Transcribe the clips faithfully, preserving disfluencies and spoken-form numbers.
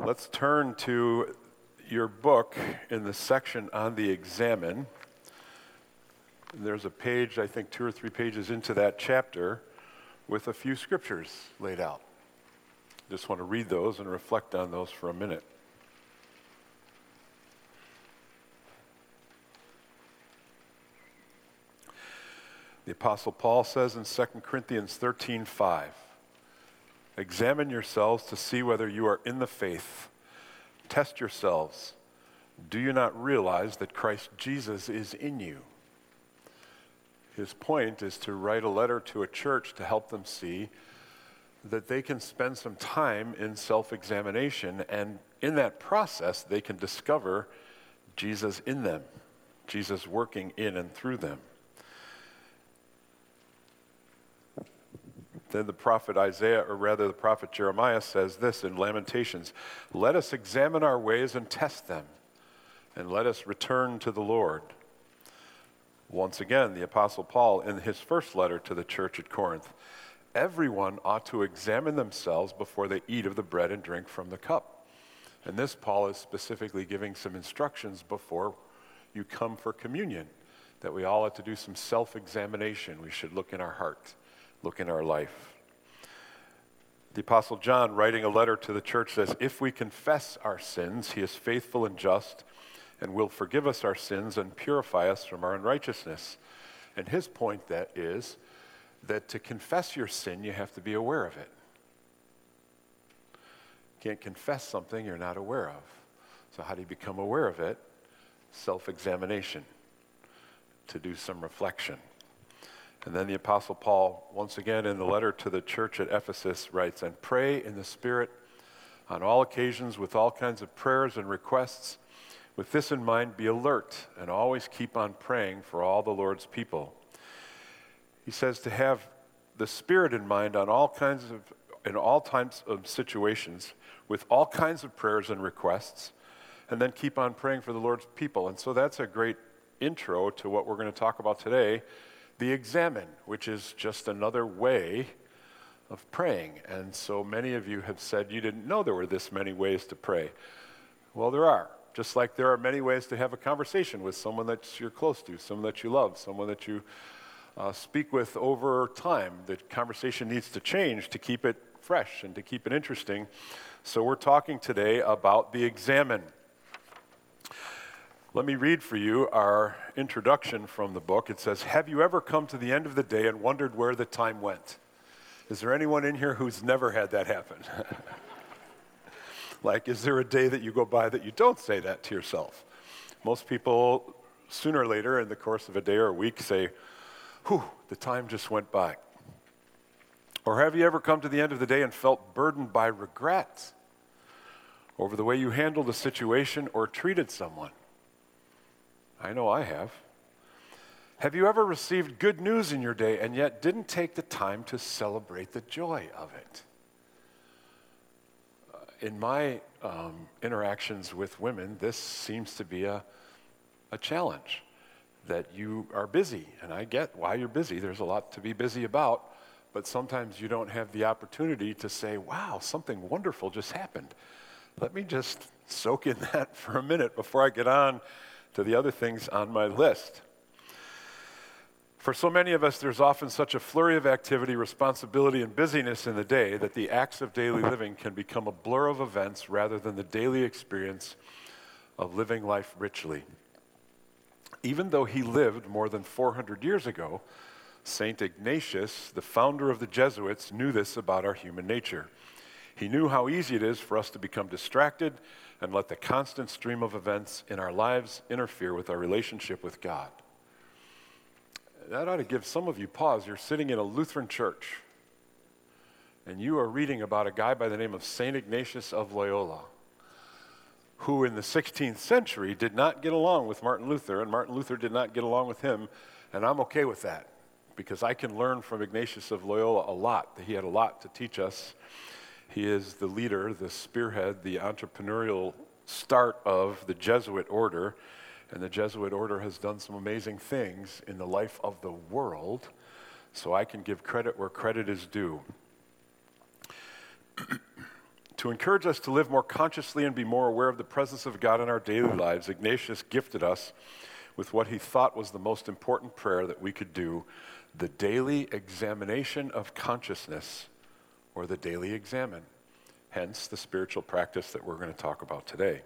Let's turn to your book in the section on the examine. There's a page, I think two or three pages into that chapter with a few scriptures laid out. Just want to read those and reflect on those for a minute. The Apostle Paul says in Second Corinthians thirteen five, "Examine yourselves to see whether you are in the faith. Test yourselves. Do you not realize that Christ Jesus is in you?" His point is to write a letter to a church to help them see that they can spend some time in self-examination, and in that process they can discover Jesus in them, Jesus working in and through them. Then the prophet Isaiah, or rather the prophet Jeremiah, says this in Lamentations, "Let us examine our ways and test them, and let us return to the Lord." Once again, the Apostle Paul, in his first letter to the church at Corinth, everyone ought to examine themselves before they eat of the bread and drink from the cup. And this, Paul is specifically giving some instructions before you come for communion, that we all have to do some self-examination. We should look in our heart, look in our life. The Apostle John, writing a letter to the church, says, "If we confess our sins, he is faithful and just and will forgive us our sins and purify us from our unrighteousness." And his point that is that to confess your sin, you have to be aware of it. You can't confess something you're not aware of. So how do you become aware of it? Self-examination, to do some reflection. And then the Apostle Paul, once again in the letter to the church at Ephesus, writes, "And pray in the Spirit on all occasions with all kinds of prayers and requests. With this in mind, be alert and always keep on praying for all the Lord's people." He says to have the Spirit in mind on all kinds of, in all types of situations, with all kinds of prayers and requests, and then keep on praying for the Lord's people. And so that's a great intro to what we're going to talk about today, the examine, which is just another way of praying. And so many of you have said you didn't know there were this many ways to pray. Well, there are. Just like there are many ways to have a conversation with someone that you're close to, someone that you love, someone that you uh, speak with over time. The conversation needs to change to keep it fresh and to keep it interesting. So we're talking today about the examine. Let me read for you our introduction from the book. It says, "Have you ever come to the end of the day and wondered where the time went?" Is there anyone in here who's never had that happen? Like, is there a day that you go by that you don't say that to yourself? Most people, sooner or later in the course of a day or a week, say, "Whew, the time just went by." Or have you ever come to the end of the day and felt burdened by regret over the way you handled a situation or treated someone? I know I have. Have you ever received good news in your day and yet didn't take the time to celebrate the joy of it? Uh, in my um, interactions with women, this seems to be a, a challenge, that you are busy. And I get why you're busy. There's a lot to be busy about. But sometimes you don't have the opportunity to say, "Wow, something wonderful just happened. Let me just soak in that for a minute before I get on to the other things on my list." For so many of us, there's often such a flurry of activity, responsibility, and busyness in the day that the acts of daily living can become a blur of events rather than the daily experience of living life richly. Even though he lived more than four hundred years ago, Saint Ignatius, the founder of the Jesuits, knew this about our human nature. He knew how easy it is for us to become distracted and let the constant stream of events in our lives interfere with our relationship with God. That ought to give some of you pause. You're sitting in a Lutheran church, and you are reading about a guy by the name of Saint Ignatius of Loyola, who in the sixteenth century did not get along with Martin Luther, and Martin Luther did not get along with him, and I'm okay with that, because I can learn from Ignatius of Loyola a lot. He had a lot to teach us. He is the leader, the spearhead, the entrepreneurial start of the Jesuit order, and the Jesuit order has done some amazing things in the life of the world, so I can give credit where credit is due. To encourage us to live more consciously and be more aware of the presence of God in our daily lives, Ignatius gifted us with what he thought was the most important prayer that we could do, the daily examination of consciousness, or the daily examen, hence the spiritual practice that we're going to talk about today.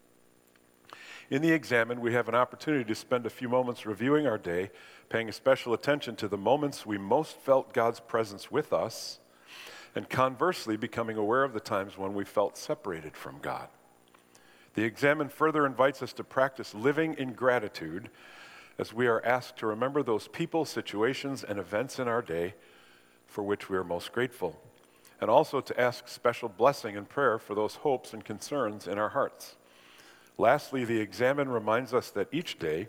In the examen, we have an opportunity to spend a few moments reviewing our day, paying special attention to the moments we most felt God's presence with us, and conversely, becoming aware of the times when we felt separated from God. The examen further invites us to practice living in gratitude as we are asked to remember those people, situations, and events in our day for which we are most grateful, and also to ask special blessing and prayer for those hopes and concerns in our hearts. Lastly, the examen reminds us that each day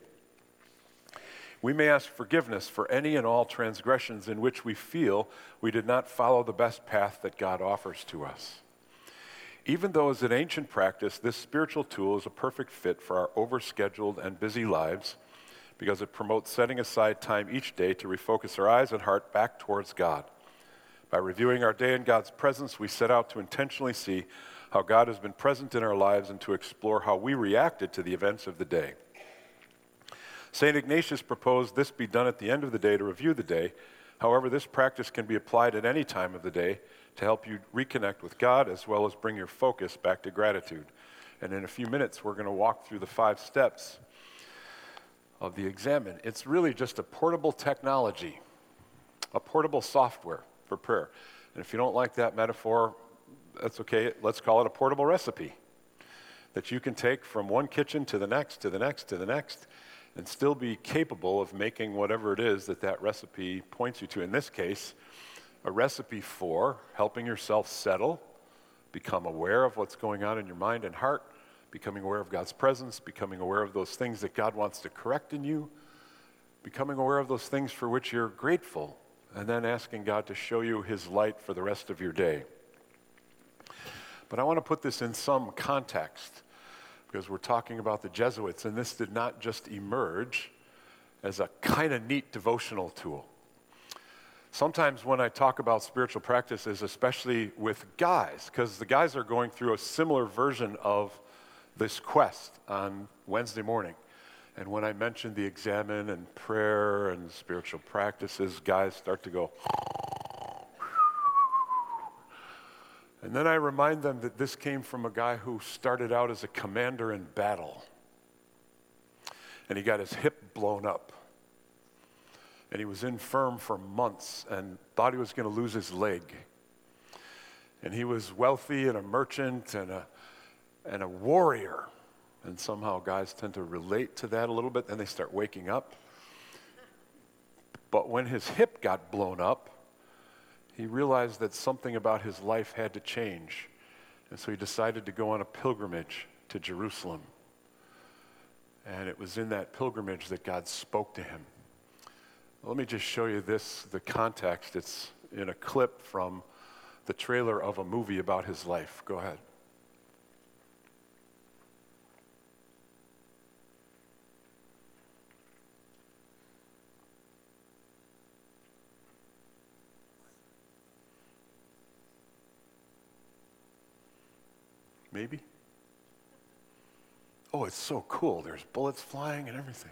we may ask forgiveness for any and all transgressions in which we feel we did not follow the best path that God offers to us. Even though as an ancient practice, this spiritual tool is a perfect fit for our overscheduled and busy lives because it promotes setting aside time each day to refocus our eyes and heart back towards God. By reviewing our day in God's presence, we set out to intentionally see how God has been present in our lives and to explore how we reacted to the events of the day. Saint Ignatius proposed this be done at the end of the day to review the day. However, this practice can be applied at any time of the day to help you reconnect with God as well as bring your focus back to gratitude. And in a few minutes, we're going to walk through the five steps of the examen. It's really just a portable technology, a portable software for prayer. And if you don't like that metaphor, that's okay. Let's call it a portable recipe that you can take from one kitchen to the next, to the next, to the next, and still be capable of making whatever it is that that recipe points you to. In this case, a recipe for helping yourself settle, become aware of what's going on in your mind and heart, becoming aware of God's presence, becoming aware of those things that God wants to correct in you, becoming aware of those things for which you're grateful, and then asking God to show you his light for the rest of your day. But I want to put this in some context, because we're talking about the Jesuits, and this did not just emerge as a kind of neat devotional tool. Sometimes when I talk about spiritual practices, especially with guys, because the guys are going through a similar version of this quest on Wednesday morning. And when I mention the examen and prayer and spiritual practices, guys start to go, and then I remind them that this came from a guy who started out as a commander in battle. And he got his hip blown up. And he was infirm for months and thought he was going to lose his leg. And he was wealthy and a merchant and a, and a warrior. And somehow guys tend to relate to that a little bit. Then they start waking up. But when his hip got blown up, he realized that something about his life had to change. And so he decided to go on a pilgrimage to Jerusalem. And it was in that pilgrimage that God spoke to him. Let me just show you this, the context. It's in a clip from the trailer of a movie about his life. Go ahead. Maybe? Oh, it's so cool. There's bullets flying and everything.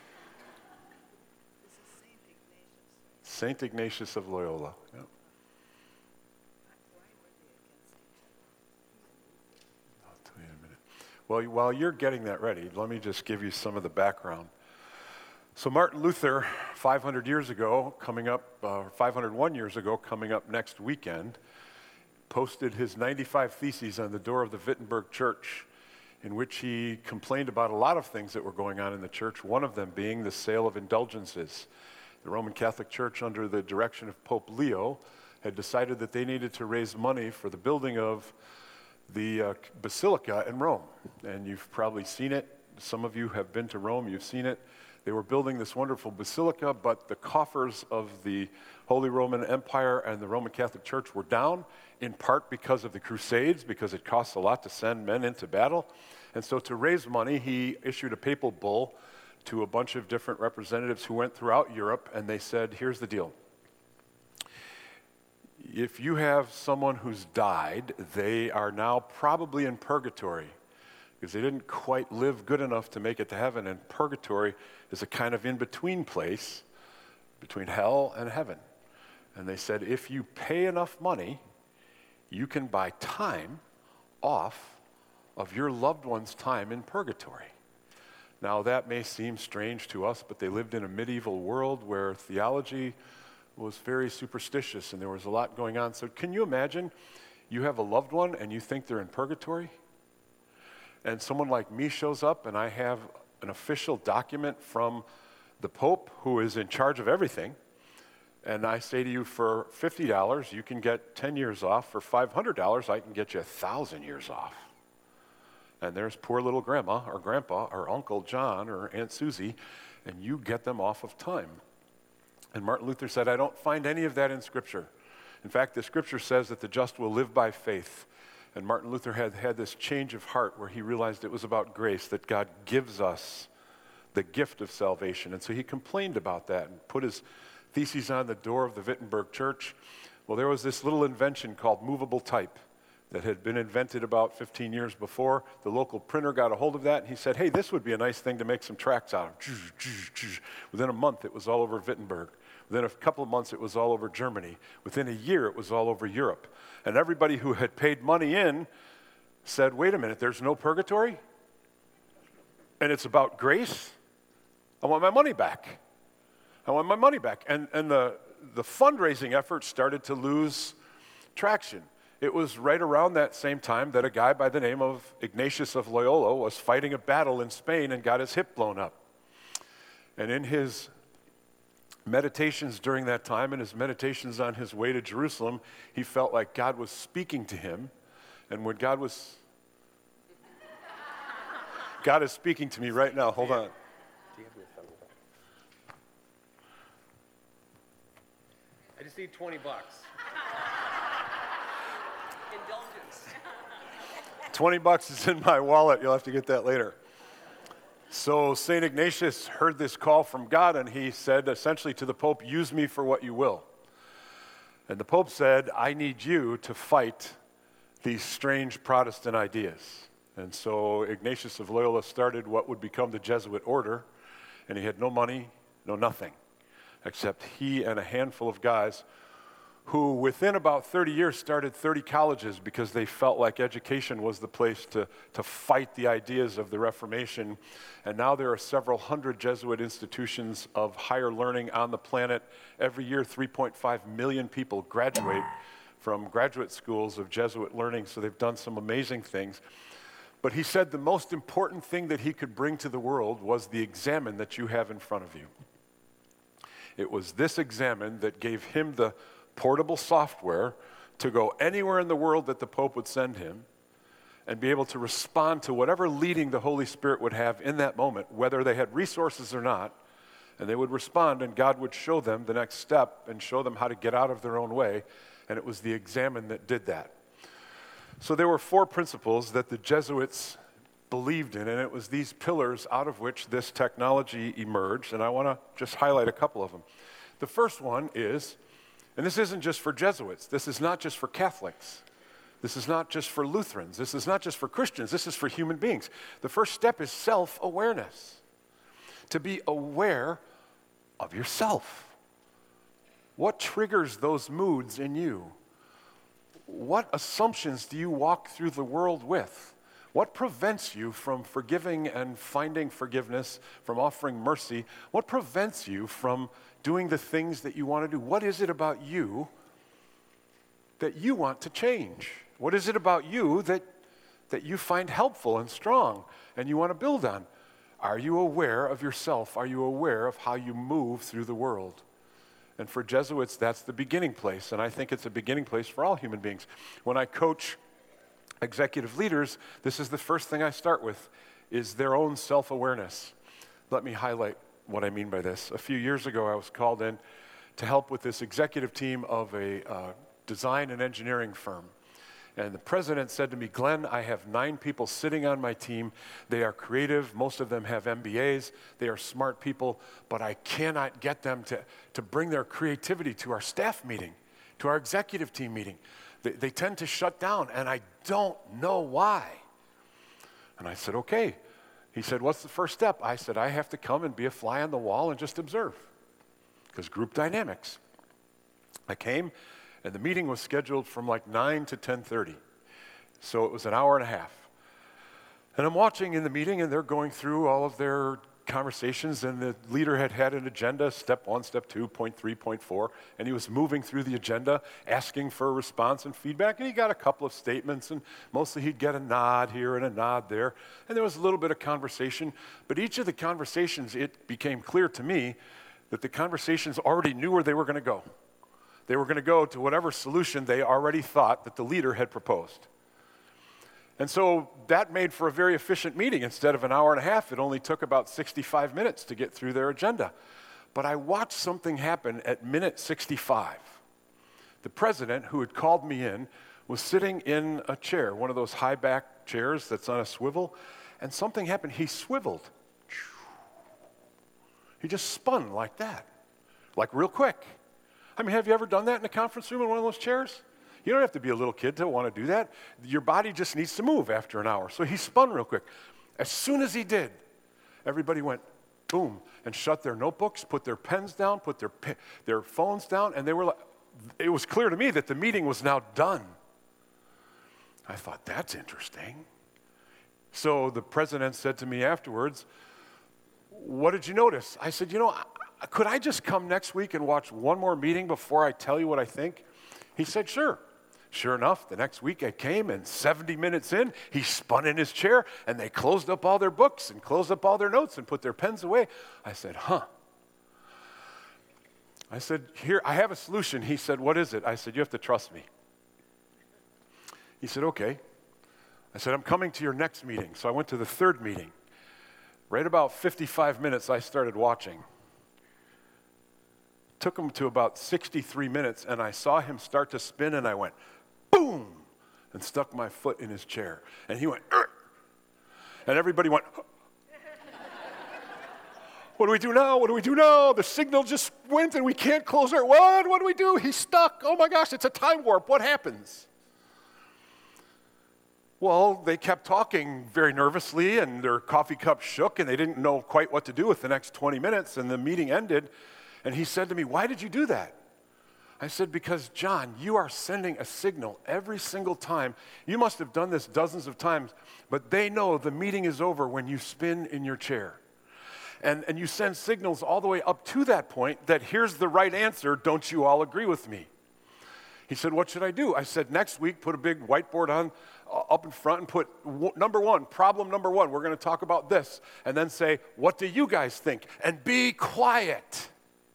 This is Saint Ignatius. Saint Ignatius of Loyola. Yep. Why were they against each other? I'll tell you in a minute. Well, while you're getting that ready, let me just give you some of the background. So Martin Luther, five hundred years ago, coming up, uh, five hundred one years ago, coming up next weekend, posted his ninety-five Theses on the door of the Wittenberg Church, in which he complained about a lot of things that were going on in the church, one of them being the sale of indulgences. The Roman Catholic Church, under the direction of Pope Leo, had decided that they needed to raise money for the building of the uh, Basilica in Rome. And you've probably seen it. Some of you have been to Rome, you've seen it. They were building this wonderful basilica, but the coffers of the Holy Roman Empire and the Roman Catholic Church were down, in part because of the Crusades, because it costs a lot to send men into battle. And so to raise money, he issued a papal bull to a bunch of different representatives who went throughout Europe, and they said, here's the deal. if you have someone who's died, they are now probably in purgatory because they didn't quite live good enough to make it to heaven. And purgatory is a kind of in-between place between hell and heaven. And they said, if you pay enough money, you can buy time off of your loved one's time in purgatory. Now, that may seem strange to us, but they lived in a medieval world where theology was very superstitious and there was a lot going on. So can you imagine you have a loved one and you think they're in purgatory? And someone like me shows up and I have an official document from the Pope who is in charge of everything. And I say to you, for fifty dollars, you can get ten years off. For five hundred dollars, I can get you one thousand years off. And there's poor little grandma or grandpa or Uncle John or Aunt Susie, and you get them off of time. And Martin Luther said, I don't find any of that in Scripture. In fact, the Scripture says that the just will live by faith. And Martin Luther had had this change of heart where he realized it was about grace, that God gives us the gift of salvation. And so he complained about that and put his theses on the door of the Wittenberg church. Well, there was this little invention called movable type that had been invented about fifteen years before. The local printer got a hold of that, and he said, hey, this would be a nice thing to make some tracts out of. Within a month, it was all over Wittenberg. Within a couple of months, it was all over Germany. Within a year, it was all over Europe. And everybody who had paid money in said, wait a minute, there's no purgatory? And it's about grace? I want my money back. I want my money back. And, and the, the fundraising effort started to lose traction. It was right around that same time that a guy by the name of Ignatius of Loyola was fighting a battle in Spain and got his hip blown up. And in his meditations during that time and his meditations on his way to Jerusalem, he felt like God was speaking to him. And when God was, God is speaking to me right now. Hold on. I just need twenty bucks. Indulgence. twenty bucks is in my wallet. You'll have to get that later. So Saint Ignatius heard this call from God, and he said essentially to the Pope, use me for what you will. And the Pope said, I need you to fight these strange Protestant ideas. And so Ignatius of Loyola started what would become the Jesuit order, and he had no money, no nothing, except he and a handful of guys who within about thirty years started thirty colleges because they felt like education was the place to, to fight the ideas of the Reformation. And now there are several hundred Jesuit institutions of higher learning on the planet. Every year, three point five million people graduate from graduate schools of Jesuit learning, so they've done some amazing things. But he said the most important thing that he could bring to the world was the examen that you have in front of you. It was this examen that gave him the portable software to go anywhere in the world that the Pope would send him and be able to respond to whatever leading the Holy Spirit would have in that moment, whether they had resources or not, and they would respond, and God would show them the next step and show them how to get out of their own way, and it was the examen that did that. So there were four principles that the Jesuits believed in, and it was these pillars out of which this technology emerged, and I want to just highlight a couple of them. The first one is, and this isn't just for Jesuits, this is not just for Catholics, this is not just for Lutherans, this is not just for Christians, this is for human beings. The first step is self-awareness, to be aware of yourself. What triggers those moods in you? What assumptions do you walk through the world with? What prevents you from forgiving and finding forgiveness, from offering mercy? What prevents you from doing the things that you want to do? What is it about you that you want to change? What is it about you that, that you find helpful and strong and you want to build on? Are you aware of yourself? Are you aware of how you move through the world? And for Jesuits, that's the beginning place, and I think it's a beginning place for all human beings. When I coach executive leaders, this is the first thing I start with, is their own self-awareness. Let me highlight what I mean by this. A few years ago, I was called in to help with this executive team of a uh, design and engineering firm. And the president said to me, Glenn, I have nine people sitting on my team. They are creative. Most of them have M B As. They are smart people, but I cannot get them to, to bring their creativity to our staff meeting, to our executive team meeting. They, they tend to shut down, and I don't know why. And I said, okay. He said, what's the first step? I said, I have to come and be a fly on the wall and just observe, because group dynamics. I came, and the meeting was scheduled from like nine to ten thirty. So it was an hour and a half. And I'm watching in the meeting, and they're going through all of their conversations, and the leader had had an agenda, step one, step two, point three, point four, and he was moving through the agenda, asking for a response and feedback, and he got a couple of statements, and mostly he'd get a nod here and a nod there, and there was a little bit of conversation, but each of the conversations, it became clear to me that the conversations already knew where they were going to go. They were going to go to whatever solution they already thought that the leader had proposed. And so that made for a very efficient meeting. Instead of an hour and a half, it only took about sixty-five minutes to get through their agenda. But I watched something happen at minute sixty-five. The president, who had called me in, was sitting in a chair, one of those high-back chairs that's on a swivel, and something happened. He swiveled. He just spun like that, like real quick. I mean, have you ever done that in a conference room in one of those chairs? You don't have to be a little kid to want to do that. Your body just needs to move after an hour. So he spun real quick. As soon as he did, everybody went boom and shut their notebooks, put their pens down, put their their phones down, and they were like, it was clear to me that the meeting was now done. I thought, that's interesting. So the president said to me afterwards, what did you notice? I said, you know, could I just come next week and watch one more meeting before I tell you what I think? He said, sure. Sure enough, the next week I came, and seventy minutes in, he spun in his chair, and they closed up all their books and closed up all their notes and put their pens away. I said, huh. I said, here, I have a solution. He said, what is it? I said, you have to trust me. He said, okay. I said, I'm coming to your next meeting. So I went to the third meeting. Right about fifty-five minutes, I started watching. Took him to about sixty-three minutes, and I saw him start to spin, and I went, boom, and stuck my foot in his chair. And he went, Ugh! And everybody went, what do we do now? What do we do now? The signal just went, and we can't close our, what? What do we do? He's stuck. Oh my gosh, it's a time warp. What happens? Well, they kept talking very nervously, and their coffee cup shook, and they didn't know quite what to do with the next twenty minutes, and the meeting ended. And he said to me, why did you do that? I said, because, John, you are sending a signal every single time. You must have done this dozens of times, but they know the meeting is over when you spin in your chair. And, and you send signals all the way up to that point that here's the right answer, don't you all agree with me? He said, what should I do? I said, next week, put a big whiteboard on uh, up in front and put w- number one, problem number one, we're going to talk about this. And then say, what do you guys think? And be quiet.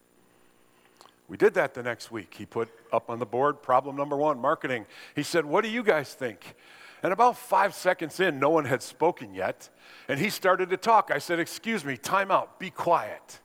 We did that the next week. He put up on the board, problem number one, marketing. He said, what do you guys think? And about five seconds in, no one had spoken yet, and he started to talk. I said, excuse me, time out, be quiet.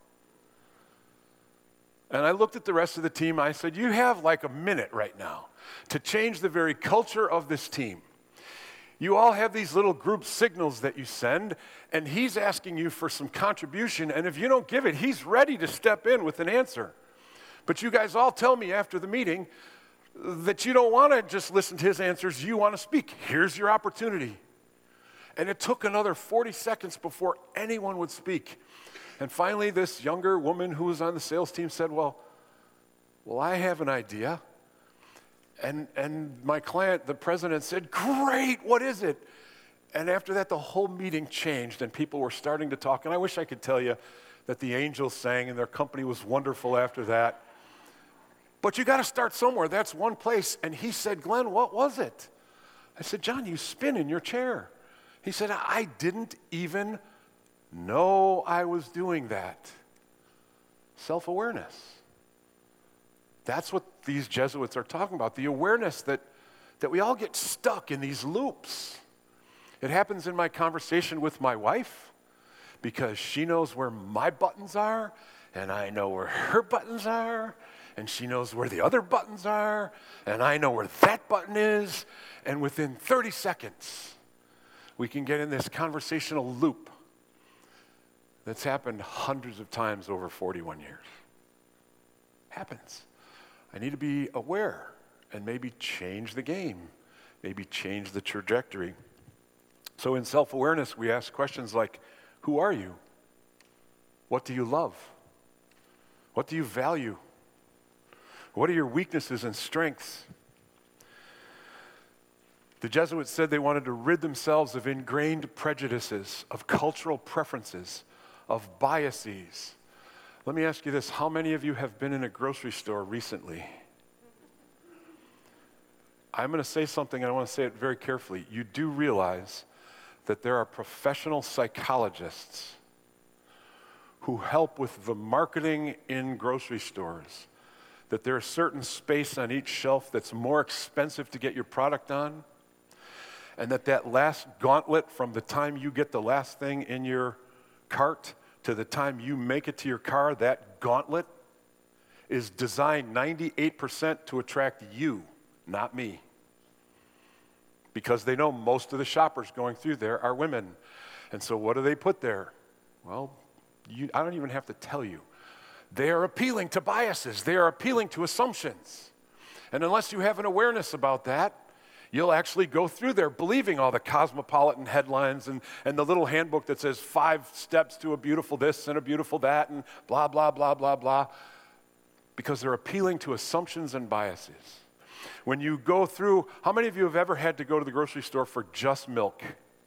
And I looked at the rest of the team. I said, you have like a minute right now to change the very culture of this team. You all have these little group signals that you send, and he's asking you for some contribution, and if you don't give it, he's ready to step in with an answer. But you guys all tell me after the meeting that you don't want to just listen to his answers, you want to speak. Here's your opportunity. And it took another forty seconds before anyone would speak. And finally, this younger woman who was on the sales team said, well, well, I have an idea. And, and my client, the president, said, great, what is it? And after that, the whole meeting changed, and people were starting to talk. And I wish I could tell you that the Angels sang, and their company was wonderful after that. But you got to start somewhere. That's one place. And he said, Glenn, what was it? I said, John, you spin in your chair. He said, I didn't even know I was doing that. Self-awareness. That's what these Jesuits are talking about, the awareness that, that we all get stuck in these loops. It happens in my conversation with my wife because she knows where my buttons are, and I know where her buttons are, and she knows where the other buttons are, and I know where that button is, and within thirty seconds, we can get in this conversational loop that's happened hundreds of times over forty-one years. Happens. I need to be aware and maybe change the game, maybe change the trajectory. So in self-awareness, we ask questions like, who are you? What do you love? What do you value? What are your weaknesses and strengths? The Jesuits said they wanted to rid themselves of ingrained prejudices, of cultural preferences, of biases. Let me ask you this, how many of you have been in a grocery store recently? I'm going to say something, and I want to say it very carefully. You do realize that there are professional psychologists who help with the marketing in grocery stores, that there's a certain space on each shelf that's more expensive to get your product on, and that that last gauntlet from the time you get the last thing in your cart to the time you make it to your car, that gauntlet is designed ninety-eight percent to attract you, not me. Because they know most of the shoppers going through there are women. And so what do they put there? Well, you, I don't even have to tell you. They are appealing to biases. They are appealing to assumptions. And unless you have an awareness about that, you'll actually go through there believing all the cosmopolitan headlines and, and the little handbook that says five steps to a beautiful this and a beautiful that and blah, blah, blah, blah, blah. Because they're appealing to assumptions and biases. When you go through, how many of you have ever had to go to the grocery store for just milk?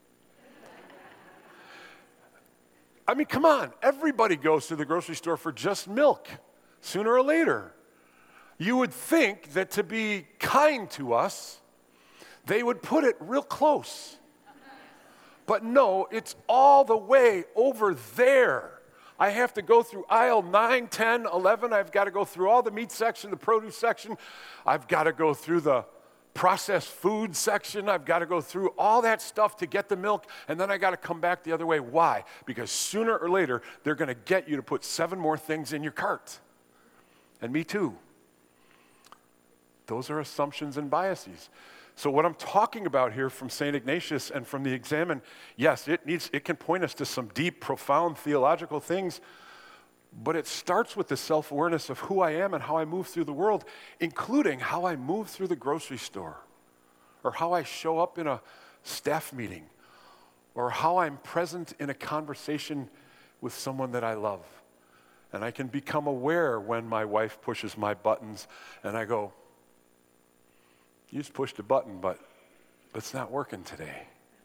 I mean, come on, everybody goes to the grocery store for just milk, sooner or later. You would think that to be kind to us, they would put it real close. But no, it's all the way over there. I have to go through aisle nine, ten, eleven. I've got to go through all the meat section, the produce section. I've got to go through the processed food section. I've got to go through all that stuff to get the milk, and then I got to come back the other way. Why? Because sooner or later, they're going to get you to put seven more things in your cart. And me too. Those are assumptions and biases. So what I'm talking about here from Saint Ignatius and from the Examen, yes, it needs, it can point us to some deep, profound theological things, but it starts with the self-awareness of who I am and how I move through the world, including how I move through the grocery store, or how I show up in a staff meeting, or how I'm present in a conversation with someone that I love. And I can become aware when my wife pushes my buttons, and I go, you just pushed a button, but it's not working today.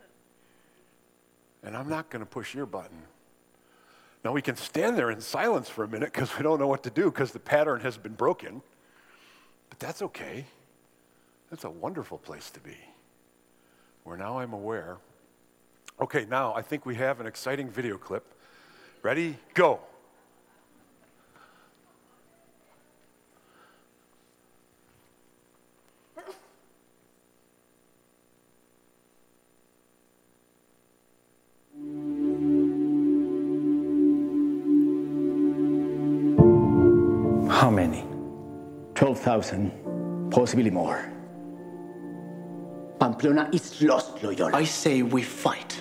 And I'm not going to push your button. Now, we can stand there in silence for a minute because we don't know what to do because the pattern has been broken. But that's okay. That's a wonderful place to be, where now I'm aware. Okay, now I think we have an exciting video clip. Ready? Go. How many? twelve thousand, possibly more. Pamplona is lost, Loyola. I say we fight.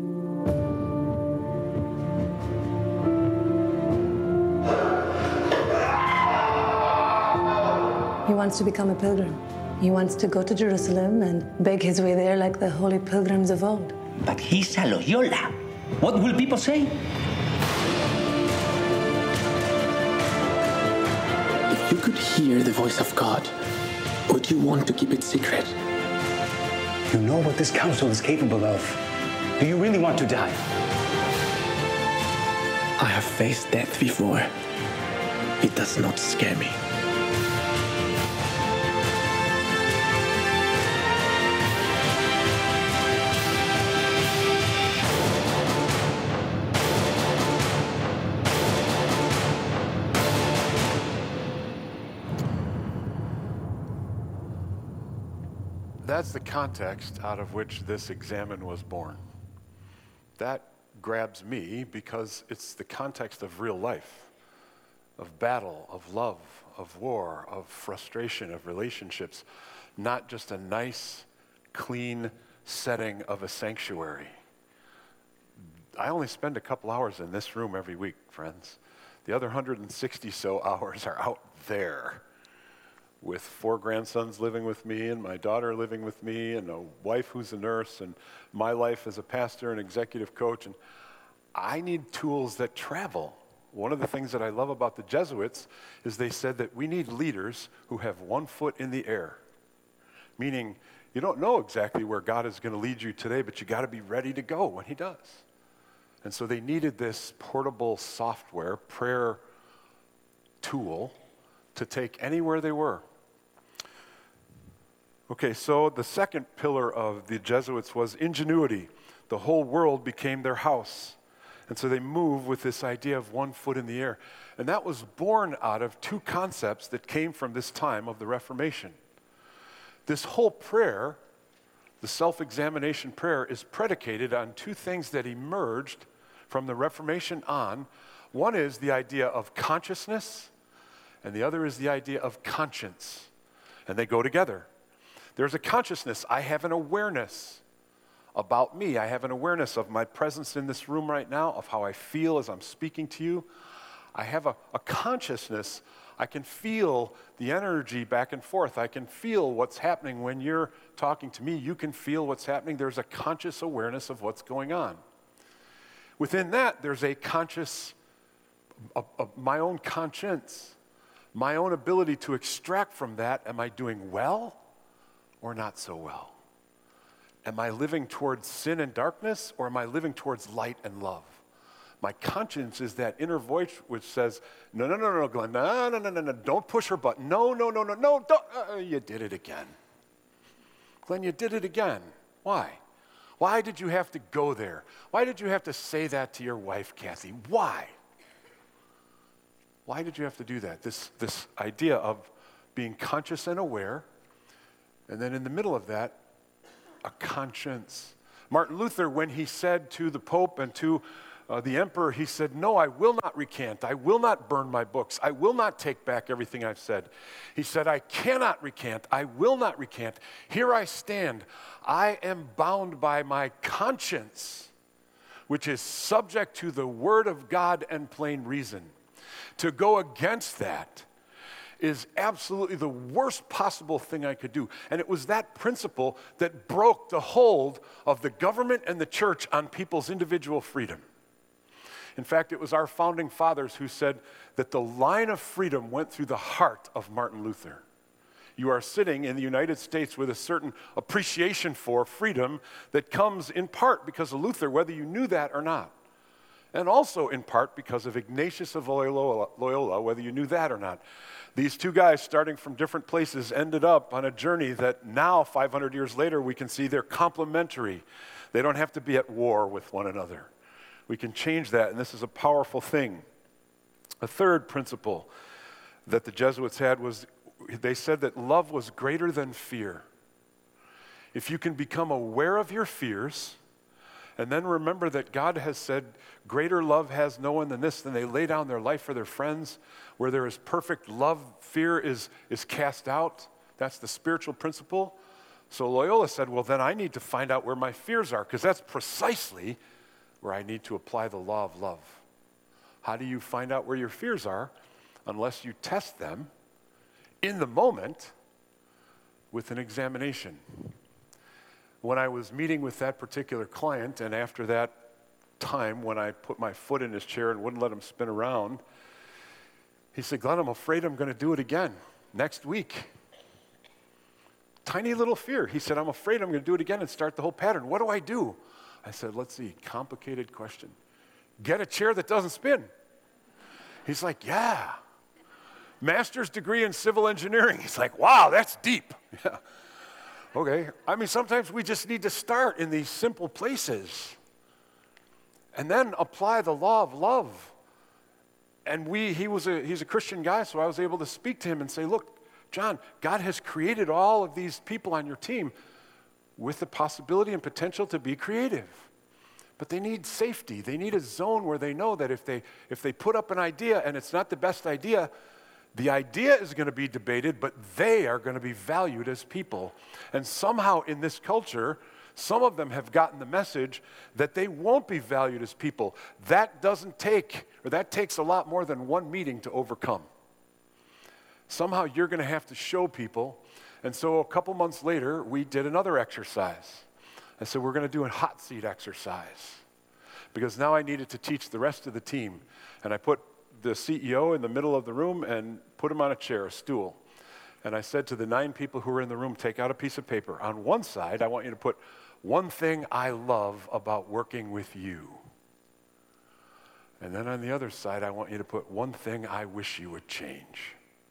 He wants to become a pilgrim. He wants to go to Jerusalem and beg his way there like the holy pilgrims of old. But he's a Loyola. What will people say? If you could hear the voice of God, would you want to keep it secret? You know what this council is capable of. Do you really want to die? I have faced death before. It does not scare me. That's the context out of which this Examen was born. That grabs me because it's the context of real life, of battle, of love, of war, of frustration, of relationships, not just a nice, clean setting of a sanctuary. I only spend a couple hours in this room every week, friends. The other one hundred sixty so hours are out there, with four grandsons living with me and my daughter living with me and a wife who's a nurse and my life as a pastor and executive coach. And I need tools that travel. One of the things that I love about the Jesuits is they said that we need leaders who have one foot in the air, meaning you don't know exactly where God is going to lead you today, but you got to be ready to go when he does. And so they needed this portable software, prayer tool to take anywhere they were. Okay, so the second pillar of the Jesuits was ingenuity. The whole world became their house. And so they move with this idea of one foot in the air. And that was born out of two concepts that came from this time of the Reformation. This whole prayer, the self-examination prayer, is predicated on two things that emerged from the Reformation on. One is the idea of consciousness, and the other is the idea of conscience. And they go together. There's a consciousness. I have an awareness about me. I have an awareness of my presence in this room right now, of how I feel as I'm speaking to you. I have a, a consciousness. I can feel the energy back and forth. I can feel what's happening when you're talking to me. You can feel what's happening. There's a conscious awareness of what's going on. Within that, there's a conscious, a, a, my own conscience, my own ability to extract from that, am I doing well or not so well? Am I living towards sin and darkness, or am I living towards light and love? My conscience is that inner voice which says, no, no, no, no, Glenn, no, no, no, no, no, don't push her button. No, no, no, no, no, don't. Uh, you did it again. Glenn, you did it again. Why? Why did you have to go there? Why did you have to say that to your wife, Kathy? Why? Why did you have to do that? This, this idea of being conscious and aware, and then in the middle of that, a conscience. Martin Luther, when he said to the Pope and to uh, the Emperor, he said, no, I will not recant. I will not burn my books. I will not take back everything I've said. He said, I cannot recant. I will not recant. Here I stand. I am bound by my conscience, which is subject to the word of God and plain reason. To go against that is absolutely the worst possible thing I could do. And it was that principle that broke the hold of the government and the church on people's individual freedom. In fact, it was our founding fathers who said that the line of freedom went through the heart of Martin Luther. You are sitting in the United States with a certain appreciation for freedom that comes in part because of Luther, whether you knew that or not. And also in part because of Ignatius of Loyola, Loyola, whether you knew that or not. These two guys, starting from different places, ended up on a journey that now, five hundred years later, we can see they're complementary. They don't have to be at war with one another. We can change that, and this is a powerful thing. A third principle that the Jesuits had was, they said that love was greater than fear. If you can become aware of your fears, and then remember that God has said, greater love has no one than this, then they lay down their life for their friends. Where there is perfect love, fear is, is cast out. That's the spiritual principle. So Loyola said, well, then I need to find out where my fears are, because that's precisely where I need to apply the law of love. How do you find out where your fears are? Unless you test them in the moment with an examination. When I was meeting with that particular client, and after that time when I put my foot in his chair and wouldn't let him spin around, he said, Glenn, I'm afraid I'm going to do it again next week. Tiny little fear. He said, I'm afraid I'm going to do it again and start the whole pattern. What do I do? I said, let's see, complicated question. Get a chair that doesn't spin. He's like, yeah. Master's degree in civil engineering. He's like, wow, that's deep. Yeah. Okay. I mean, sometimes we just need to start in these simple places and then apply the law of love. And we, he was a, he's a Christian guy, so I was able to speak to him and say, look, John, God has created all of these people on your team with the possibility and potential to be creative. But they need safety. They need a zone where they know that if they if they put up an idea and it's not the best idea, the idea is going to be debated, but they are going to be valued as people. And somehow in this culture, some of them have gotten the message that they won't be valued as people. That doesn't take, or that takes a lot more than one meeting to overcome. Somehow you're going to have to show people. And so a couple months later, we did another exercise. I said, we're going to do a hot seat exercise. Because now I needed to teach the rest of the team. And I put the C E O in the middle of the room and put him on a chair, a stool. And I said to the nine people who were in the room, take out a piece of paper. On one side, I want you to put one thing I love about working with you. And then on the other side, I want you to put one thing I wish you would change.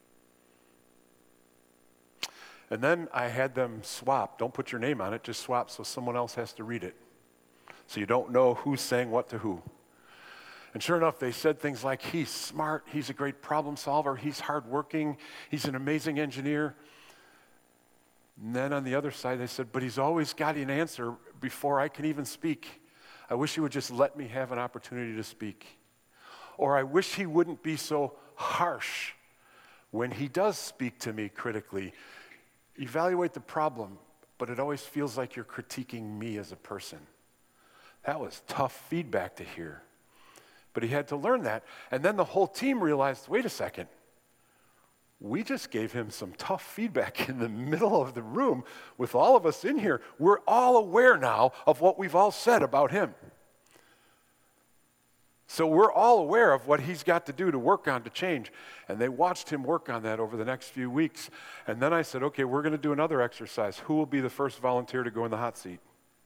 And then I had them swap. Don't put your name on it, just swap so someone else has to read it. So you don't know who's saying what to who. And sure enough, they said things like, he's smart, he's a great problem solver, he's hardworking, he's an amazing engineer. And then on the other side, they said, but he's always got an answer before I can even speak. I wish he would just let me have an opportunity to speak. Or I wish he wouldn't be so harsh when he does speak to me critically. Evaluate the problem, but it always feels like you're critiquing me as a person. That was tough feedback to hear. But he had to learn that. And then the whole team realized, wait a second, we just gave him some tough feedback in the middle of the room with all of us in here. We're all aware now of what we've all said about him. So we're all aware of what he's got to do to work on, to change. And they watched him work on that over the next few weeks. And then I said, okay, we're going to do another exercise. Who will be the first volunteer to go in the hot seat?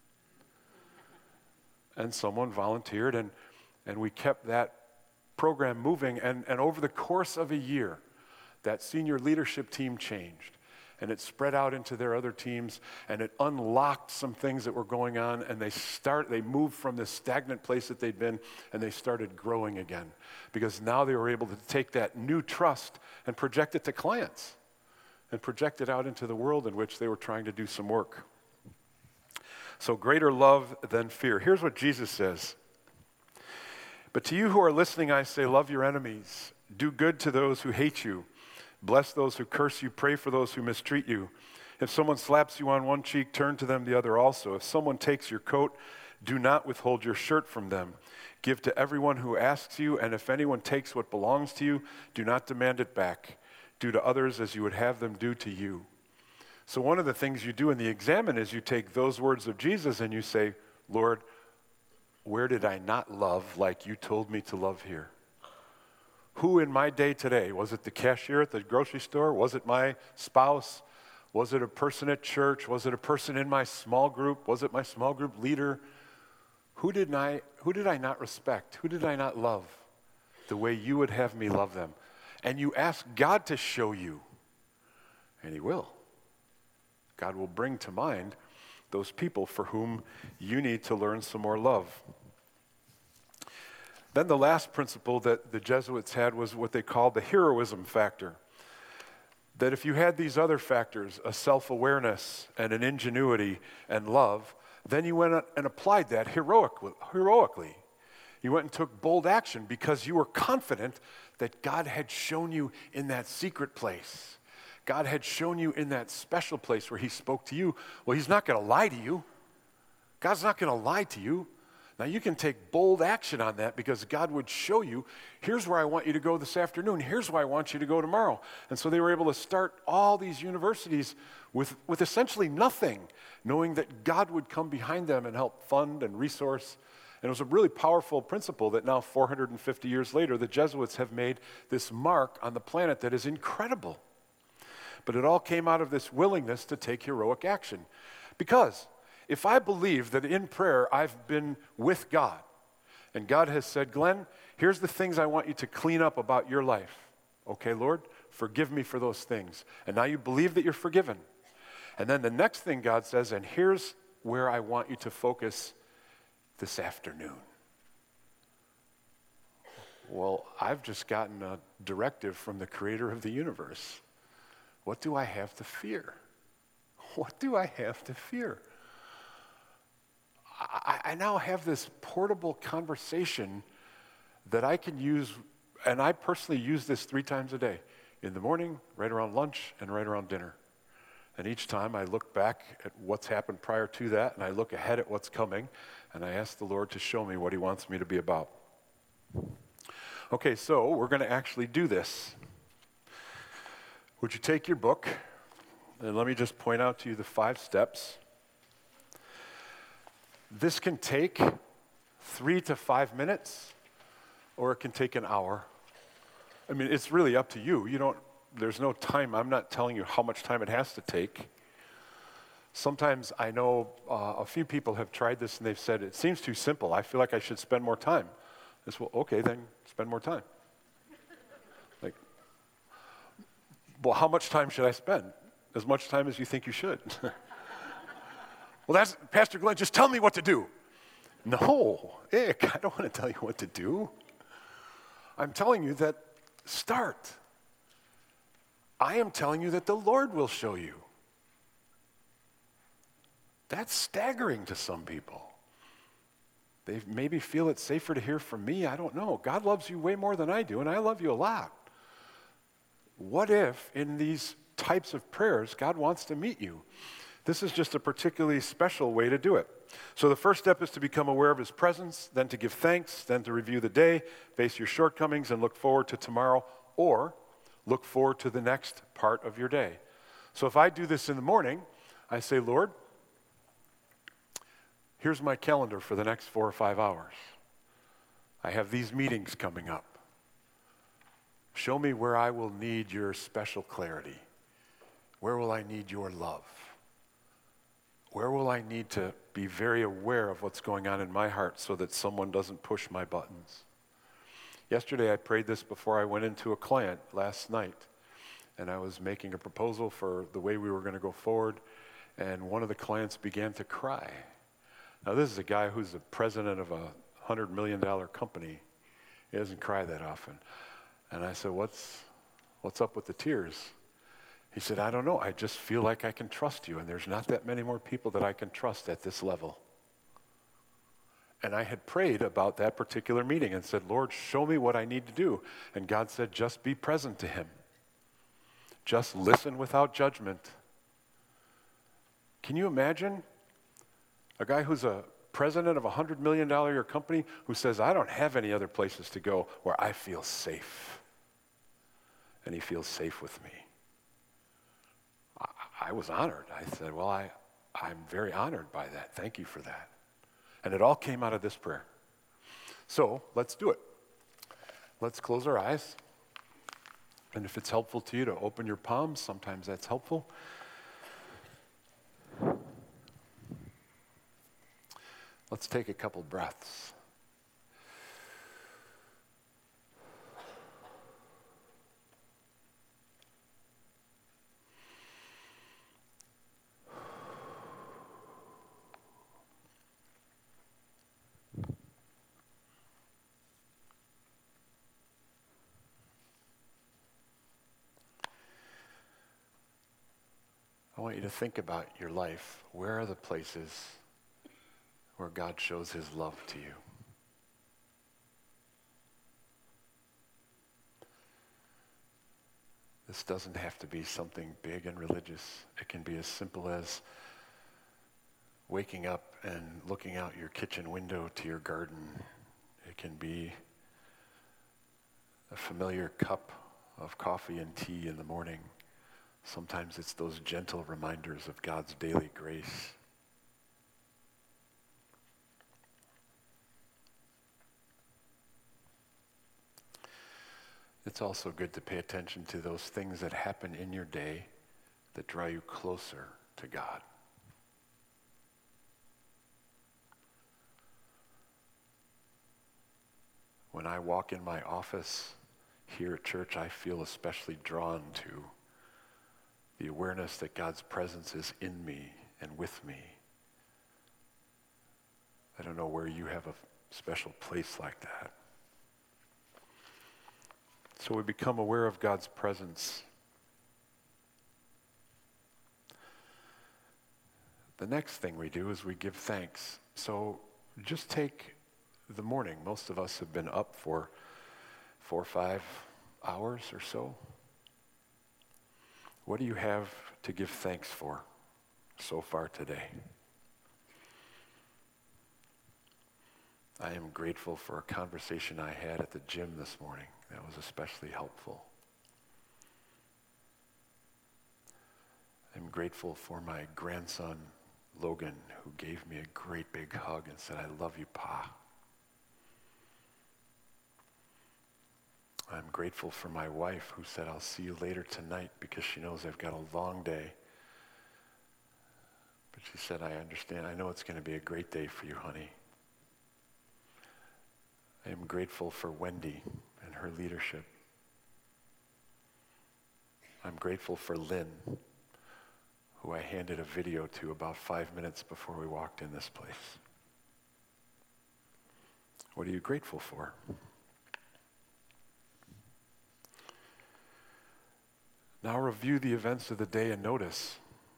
And someone volunteered, and, and we kept that program moving. And, and over the course of a year, that senior leadership team changed. And it spread out into their other teams, and it unlocked some things that were going on, and they start, they moved from this stagnant place that they'd been, and they started growing again. Because now they were able to take that new trust and project it to clients, and project it out into the world in which they were trying to do some work. So greater love than fear. Here's what Jesus says. But to you who are listening, I say, love your enemies. Do good to those who hate you. Bless those who curse you. Pray for those who mistreat you. If someone slaps you on one cheek, turn to them the other also. If someone takes your coat, do not withhold your shirt from them. Give to everyone who asks you, and if anyone takes what belongs to you, do not demand it back. Do to others as you would have them do to you. So one of the things you do in the examine is you take those words of Jesus and you say, Lord, where did I not love like you told me to love here? Who in my day today? Was it the cashier at the grocery store? Was it my spouse? Was it a person at church? Was it a person in my small group? Was it my small group leader? Who did I, who did I not respect? Who did I not love the way you would have me love them? And you ask God to show you, and he will. God will bring to mind those people for whom you need to learn some more love. Then the last principle that the Jesuits had was what they called the heroism factor. That if you had these other factors, a self-awareness and an ingenuity and love, then you went and applied that heroically. heroically. You went and took bold action because you were confident that God had shown you in that secret place. God had shown you in that special place where he spoke to you. Well, he's not going to lie to you. God's not going to lie to you. Now, you can take bold action on that because God would show you, here's where I want you to go this afternoon. Here's where I want you to go tomorrow. And so they were able to start all these universities with, with essentially nothing, knowing that God would come behind them and help fund and resource. And it was a really powerful principle that now, four hundred fifty years later, the Jesuits have made this mark on the planet that is incredible. But it all came out of this willingness to take heroic action. Because if I believe that in prayer I've been with God, and God has said, Glenn, here's the things I want you to clean up about your life. Okay, Lord, forgive me for those things. And now you believe that you're forgiven. And then the next thing God says, and here's where I want you to focus this afternoon. Well, I've just gotten a directive from the creator of the universe. What do I have to fear? What do I have to fear? I, I now have this portable conversation that I can use, and I personally use this three times a day. In the morning, right around lunch, and right around dinner. And each time I look back at what's happened prior to that, and I look ahead at what's coming, and I ask the Lord to show me what he wants me to be about. Okay, so we're going to actually do this. Would you take your book, and let me just point out to you the five steps. This can take three to five minutes, or it can take an hour. I mean, it's really up to you. You don't, there's no time. I'm not telling you how much time it has to take. Sometimes I know uh, a few people have tried this and they've said, it seems too simple. I feel like I should spend more time. I said, well, okay, then spend more time. Like, well, how much time should I spend? As much time as you think you should. Well, that's, Pastor Glenn, just tell me what to do. No, Ick, I don't want to tell you what to do. I'm telling you that start. I am telling you that the Lord will show you. That's staggering to some people. They maybe feel it's safer to hear from me. I don't know. God loves you way more than I do, and I love you a lot. What if in these types of prayers, God wants to meet you? This is just a particularly special way to do it. So the first step is to become aware of his presence, then to give thanks, then to review the day, face your shortcomings, and look forward to tomorrow, or look forward to the next part of your day. So if I do this in the morning, I say, Lord, here's my calendar for the next four or five hours. I have these meetings coming up. Show me where I will need your special clarity. Where will I need your love? Where will I need to be very aware of what's going on in my heart so that someone doesn't push my buttons? Yesterday I prayed this before I went into a client last night, and I was making a proposal for the way we were going to go forward, and one of the clients began to cry. Now, this is a guy who's the president of a one hundred million dollars company. He doesn't cry that often. And I said, what's, what's up with the tears? He said, I don't know. I just feel like I can trust you, and there's not that many more people that I can trust at this level. And I had prayed about that particular meeting and said, Lord, show me what I need to do. And God said, just be present to him. Just listen without judgment. Can you imagine a guy who's a president of a one hundred million dollars a year company who says, I don't have any other places to go where I feel safe. And he feels safe with me. I, I was honored. I said, well, I, I'm very honored by that. Thank you for that. And it all came out of this prayer. So let's do it. Let's close our eyes. And if it's helpful to you to open your palms, sometimes that's helpful. Let's take a couple breaths. I want you to think about your life. Where are the places where God shows his love to you? This doesn't have to be something big and religious. It can be as simple as waking up and looking out your kitchen window to your garden. It can be a familiar cup of coffee and tea in the morning. Sometimes it's those gentle reminders of God's daily grace. It's also good to pay attention to those things that happen in your day that draw you closer to God. When I walk in my office here at church, I feel especially drawn to the awareness that God's presence is in me and with me. I don't know where you have a special place like that. So we become aware of God's presence. The next thing we do is we give thanks. So just take the morning. Most of us have been up for four or five hours or so. What do you have to give thanks for so far today? I am grateful for a conversation I had at the gym this morning. That was especially helpful. I'm grateful for my grandson, Logan, who gave me a great big hug and said, I love you, Pa. I'm grateful for my wife who said, I'll see you later tonight because she knows I've got a long day. But she said, I understand. I know it's going to be a great day for you, honey. I am grateful for Wendy and her leadership. I'm grateful for Lynn, who I handed a video to about five minutes before we walked in this place. What are you grateful for? Now review the events of the day and notice,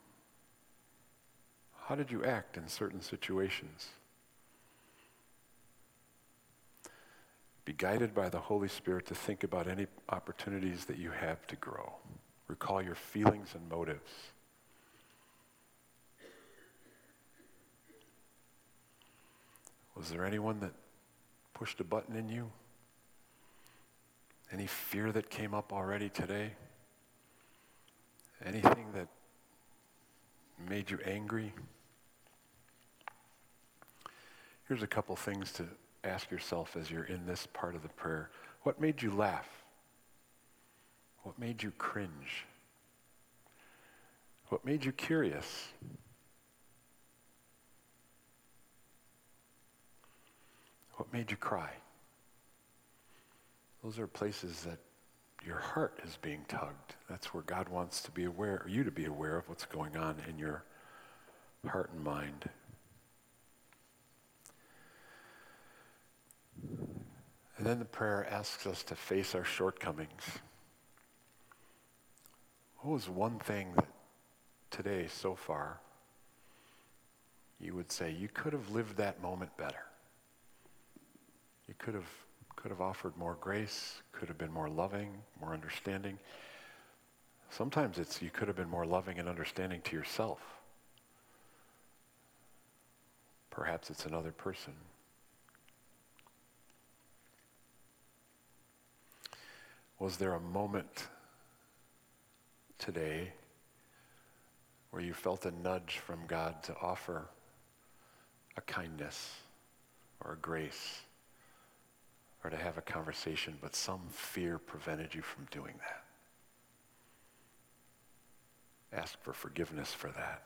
how did you act in certain situations? Be guided by the Holy Spirit to think about any opportunities that you have to grow. Recall your feelings and motives. Was there anyone that pushed a button in you? Any fear that came up already today? Anything that made you angry? Here's a couple things to ask yourself as you're in this part of the prayer. What made you laugh? What made you cringe? What made you curious? What made you cry? Those are places that your heart is being tugged. That's where God wants to be aware, or you to be aware of what's going on in your heart and mind. And then the prayer asks us to face our shortcomings. What was one thing that today, so far, you would say you could have lived that moment better? You could have could have offered more grace, could have been more loving, more understanding. Sometimes it's you could have been more loving and understanding to yourself. Perhaps it's another person. Was there a moment today where you felt a nudge from God to offer a kindness or a grace, or to have a conversation, but some fear prevented you from doing that? Ask for forgiveness for that.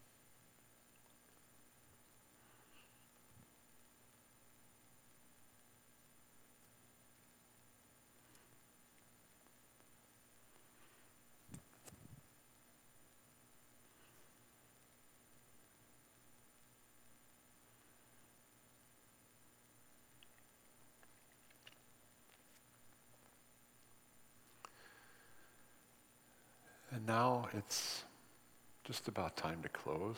And now it's just about time to close.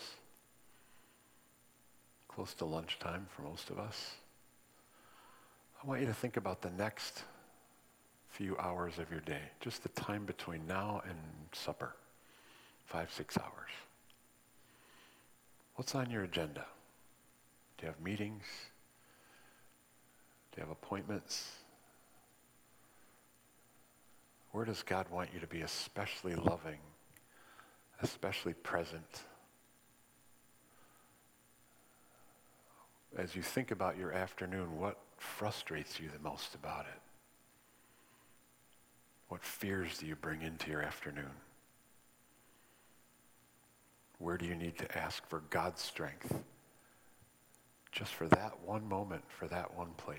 Close to lunchtime for most of us. I want you to think about the next few hours of your day, just the time between now and supper, five, six hours. What's on your agenda? Do you have meetings? Do you have appointments? Where does God want you to be especially loving, especially present? As you think about your afternoon, what frustrates you the most about it? What fears do you bring into your afternoon? Where do you need to ask for God's strength? Just for that one moment, for that one place.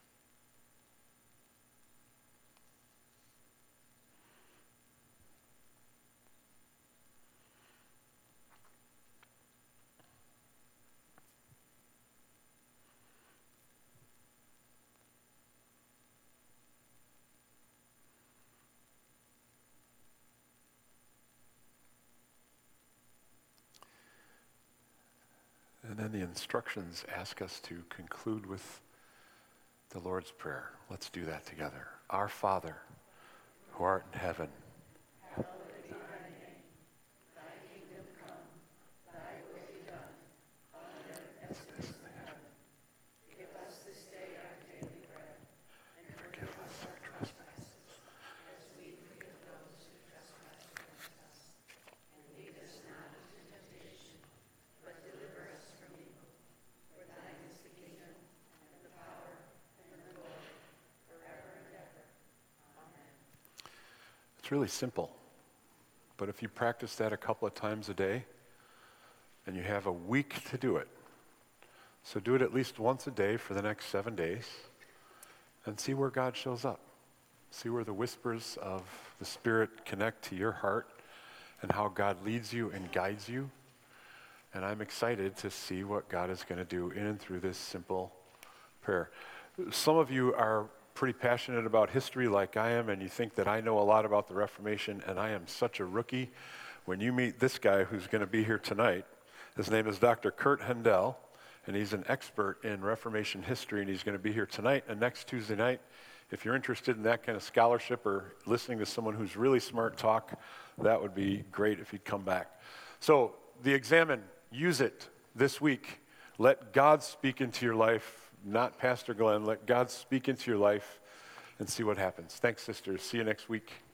And then the instructions ask us to conclude with the Lord's Prayer. Let's do that together. Our Father, who art in heaven, It's really simple. But if you practice that a couple of times a day, and you have a week to do it, so do it at least once a day for the next seven days, and see where God shows up. See where the whispers of the Spirit connect to your heart and how God leads you and guides you. And I'm excited to see what God is going to do in and through this simple prayer. Some of you are pretty passionate about history like I am, and you think that I know a lot about the Reformation, and I am such a rookie. When you meet this guy who's going to be here tonight, his name is Doctor Kurt Hendel, and he's an expert in Reformation history, and he's going to be here tonight and next Tuesday night. If you're interested in that kind of scholarship or listening to someone who's really smart talk, that would be great if you'd come back. So the Examine, use it this week. Let God speak into your life, not Pastor Glenn. Let God speak into your life and see what happens. Thanks, sisters. See you next week.